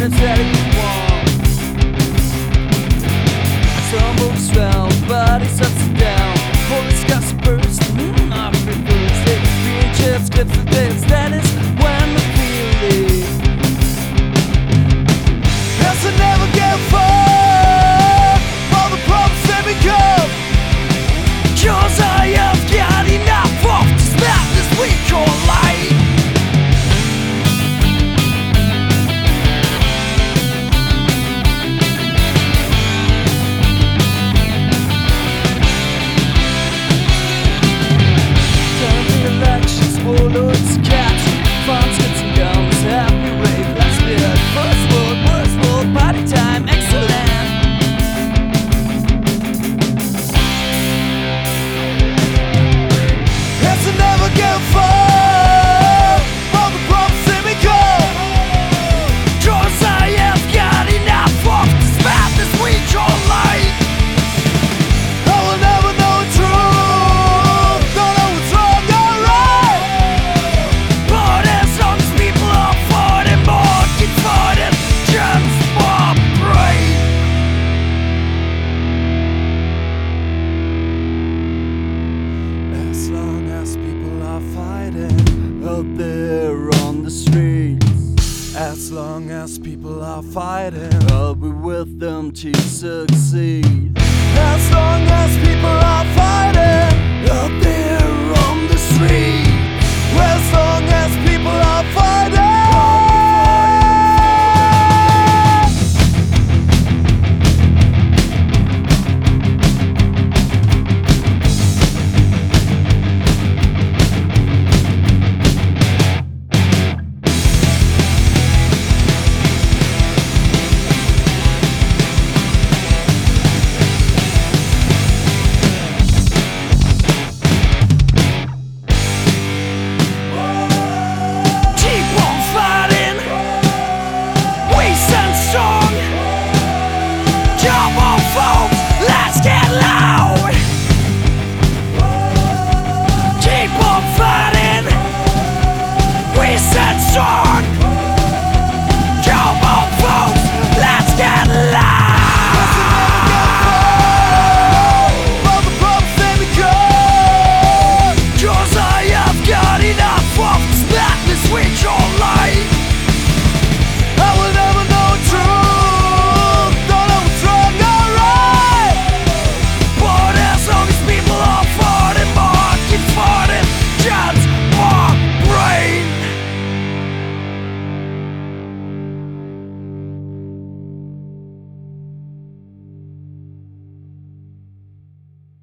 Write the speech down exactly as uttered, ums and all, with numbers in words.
that's anyone. Some moves round, bodies upside down. Police got burst, mm, off reverse. They feel chips, get for this. That is when we feel it. As I never get far, all the problems that become. Cause I have got enough of this madness we call life. Bullets, cats, farms, hits and guns, happy rave, last bit, first world, worst world, party time, excellent. As I never get far, all the problems in me come. Cause I have got enough of this madness we call life. I will never know the truth, don't know what's wrong or right. But as long as people are fighting, more keep fighting, just for brave. As long as people are fighting out there on the streets, as long as people are fighting, I'll be with them to succeed. As long as people are fighting out there on the streets, as long as people are fighting. Strong!